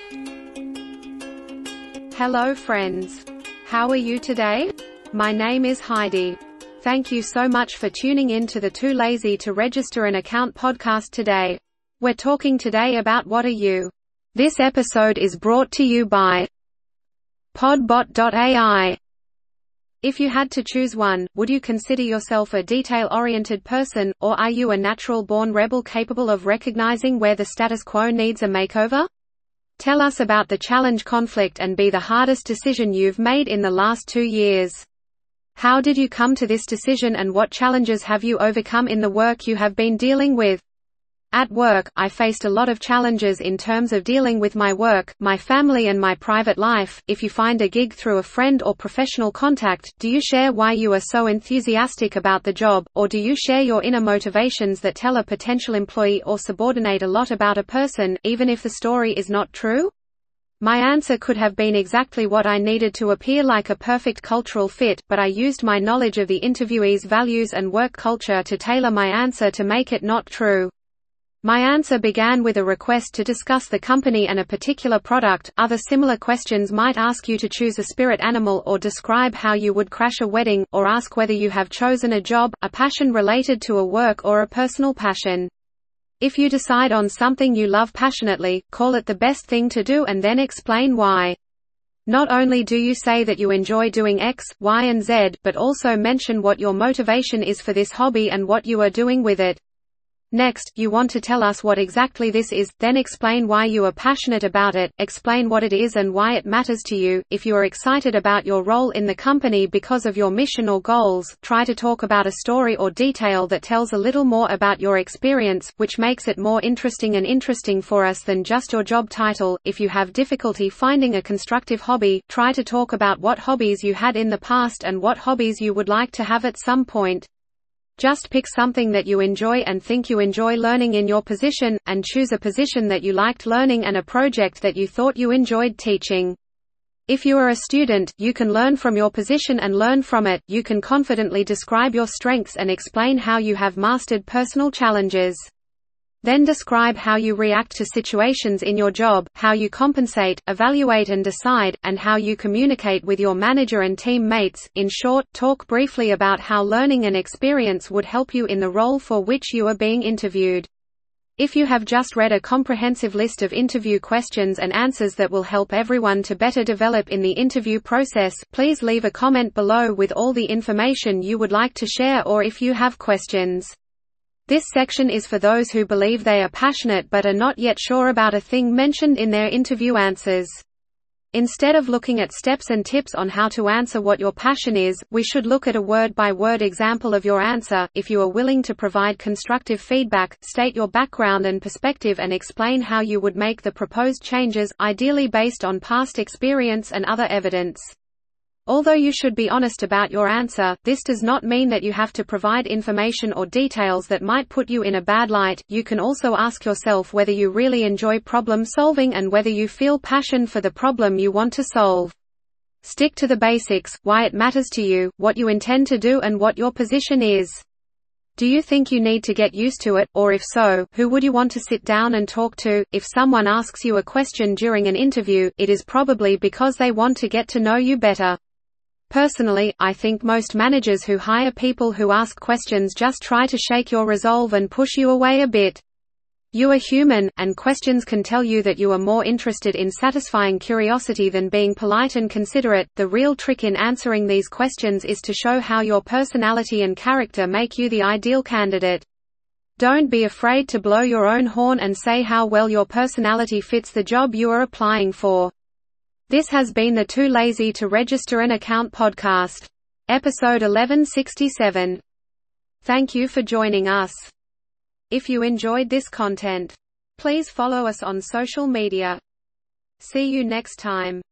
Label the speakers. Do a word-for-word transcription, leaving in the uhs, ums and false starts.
Speaker 1: Hello friends. How are you today? My name is Heidi. Thank you so much for tuning in to the Too Lazy to Register an Account podcast today. We're talking today about What Are You? This episode is brought to you by Podbot dot A I. If you had to choose one, would you consider yourself a detail-oriented person, or are you a natural-born rebel capable of recognizing where the status quo needs a makeover? Tell us about the challenge, conflict, and be the hardest decision you've made in the last two years. How did you come to this decision and what challenges have you overcome in the work you have been dealing with? At work, I faced a lot of challenges in terms of dealing with my work, my family and my private life. If you find a gig through a friend or professional contact, do you share why you are so enthusiastic about the job, or do you share your inner motivations that tell a potential employee or subordinate a lot about a person, even if the story is not true? My answer could have been exactly what I needed to appear like a perfect cultural fit, but I used my knowledge of the interviewee's values and work culture to tailor my answer to make it not true. My answer began with a request to discuss the company and a particular product. Other similar questions might ask you to choose a spirit animal or describe how you would crash a wedding, or ask whether you have chosen a job, a passion related to a work or a personal passion. If you decide on something you love passionately, call it the best thing to do and then explain why. Not only do you say that you enjoy doing X, Y and Z, but also mention what your motivation is for this hobby and what you are doing with it. Next, you want to tell us what exactly this is, then explain why you are passionate about it, explain what it is and why it matters to you. If you are excited about your role in the company because of your mission or goals, try to talk about a story or detail that tells a little more about your experience, which makes it more interesting and interesting for us than just your job title. If you have difficulty finding a constructive hobby, try to talk about what hobbies you had in the past and what hobbies you would like to have at some point. Just pick something that you enjoy and think you enjoy learning in your position, and choose a position that you liked learning and a project that you thought you enjoyed teaching. If you are a student, you can learn from your position and learn from it. You can confidently describe your strengths and explain how you have mastered personal challenges. Then describe how you react to situations in your job, how you compensate, evaluate and decide, and how you communicate with your manager and team mates. In short, talk briefly about how learning and experience would help you in the role for which you are being interviewed. If you have just read a comprehensive list of interview questions and answers that will help everyone to better develop in the interview process, please leave a comment below with all the information you would like to share, or if you have questions. This section is for those who believe they are passionate but are not yet sure about a thing mentioned in their interview answers. Instead of looking at steps and tips on how to answer what your passion is, we should look at a word-by-word example of your answer. If you are willing to provide constructive feedback, state your background and perspective and explain how you would make the proposed changes, ideally based on past experience and other evidence. Although you should be honest about your answer, this does not mean that you have to provide information or details that might put you in a bad light. You can also ask yourself whether you really enjoy problem solving and whether you feel passion for the problem you want to solve. Stick to the basics: why it matters to you, what you intend to do and what your position is. Do you think you need to get used to it, or if so, who would you want to sit down and talk to? If someone asks you a question during an interview, it is probably because they want to get to know you better. Personally, I think most managers who hire people who ask questions just try to shake your resolve and push you away a bit. You are human, and questions can tell you that you are more interested in satisfying curiosity than being polite and considerate. The real trick in answering these questions is to show how your personality and character make you the ideal candidate. Don't be afraid to blow your own horn and say how well your personality fits the job you are applying for. This has been the Too Lazy to Register an Account podcast. Episode eleven sixty-seven. Thank you for joining us. If you enjoyed this content, please follow us on social media. See you next time.